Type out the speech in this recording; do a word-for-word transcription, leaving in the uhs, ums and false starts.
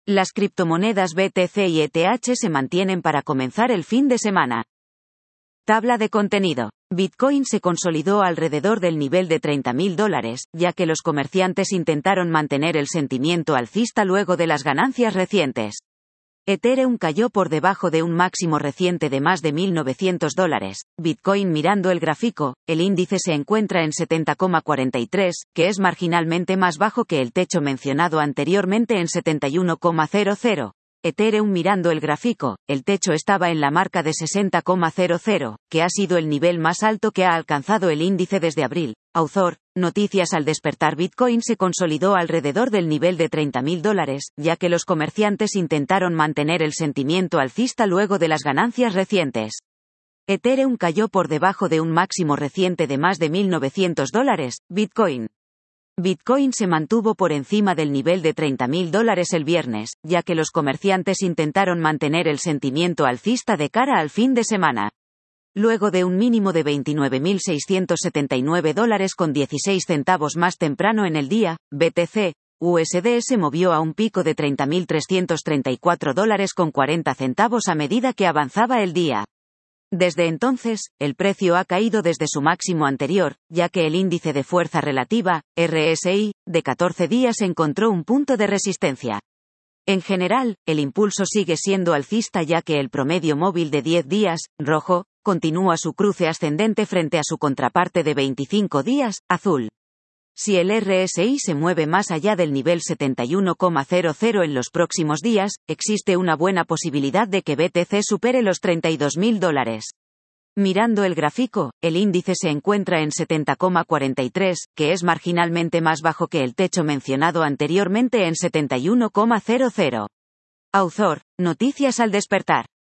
Las criptomonedas B T C y E T H se mantienen para comenzar el fin de semana. Tabla de contenido. Bitcoin se consolidó alrededor del nivel de treinta mil dólares, ya que los comerciantes intentaron mantener el sentimiento alcista luego de las ganancias recientes. Ethereum cayó por debajo de un máximo reciente de más de mil novecientos dólares. Bitcoin mirando el gráfico, el índice se encuentra en setenta coma cuarenta y tres, que es marginalmente más bajo que el techo mencionado anteriormente en setenta y uno coma cero cero. Ethereum mirando el gráfico, el techo estaba en la marca de sesenta coma cero cero, que ha sido el nivel más alto que ha alcanzado el índice desde abril. Author, noticias al despertar. Bitcoin se consolidó alrededor del nivel de treinta mil dólares, ya que los comerciantes intentaron mantener el sentimiento alcista luego de las ganancias recientes. Ethereum cayó por debajo de un máximo reciente de más de mil novecientos dólares. Bitcoin. Bitcoin se mantuvo por encima del nivel de treinta mil dólares el viernes, ya que los comerciantes intentaron mantener el sentimiento alcista de cara al fin de semana. Luego de un mínimo de veintinueve mil seiscientos setenta y nueve dólares con dieciséis centavos más temprano en el día, B T C U S D se movió a un pico de treinta mil trescientos treinta y cuatro dólares con cuarenta centavos a medida que avanzaba el día. Desde entonces, el precio ha caído desde su máximo anterior, ya que el índice de fuerza relativa, R S I, de catorce días encontró un punto de resistencia. En general, el impulso sigue siendo alcista ya que el promedio móvil de diez días, rojo, continúa su cruce ascendente frente a su contraparte de veinticinco días, azul. Si el R S I se mueve más allá del nivel setenta y uno coma cero cero en los próximos días, existe una buena posibilidad de que B T C supere los treinta y dos mil dólares. Mirando el gráfico, el índice se encuentra en setenta coma cuarenta y tres, que es marginalmente más bajo que el techo mencionado anteriormente en setenta y uno coma cero cero. Author, noticias al despertar.